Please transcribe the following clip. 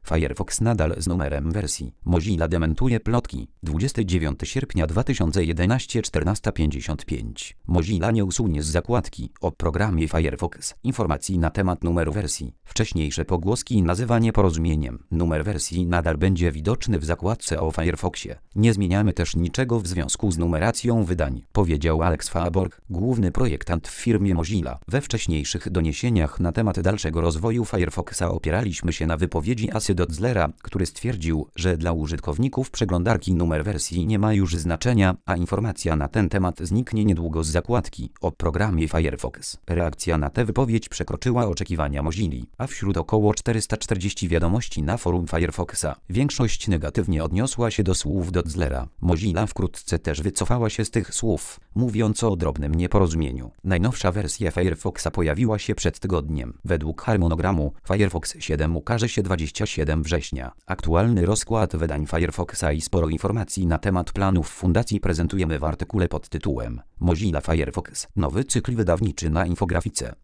Firefox nadal z numerem wersji. Mozilla dementuje plotki. 29 sierpnia 2011 14:55. Mozilla nie usunie z zakładki o programie Firefox informacji na temat numeru wersji. Wcześniejsze pogłoski nazywa nieporozumieniem. Numer wersji nadal będzie widoczny w zakładce o Firefoxie. Nie zmieniamy też niczego w związku z numeracją wydań, powiedział Alex Faborg, główny projektant w firmie Mozilla. We wcześniejszych doniesieniach na temat dalszego rozwoju Firefoxa opieraliśmy się na wypowiedzi Asy Dotzlera, który stwierdził, że dla użytkowników przeglądarki numer wersji nie ma już znaczenia, a informacja na ten temat zniknie niedługo z zakładki o programie Firefox. Reakcja na tę wypowiedź przekroczyła oczekiwania Mozilli, a wśród około 440 wiadomości na forum Firefoxa większość negatywnie odniosła się do słów Dotzlera. Mozilla wkrótce też wycofała się z tych słów, mówiąc o drobnym nieporozumieniu. Najnowsza wersja Firefoxa pojawiła się przed tygodniem. Według harmonogramu Firefox 7 ukaże się 27 września. Aktualny rozkład wydań Firefoxa i sporo informacji na temat planów fundacji prezentujemy w artykule pod tytułem Mozilla Firefox. Nowy cykl wydawniczy na infografice.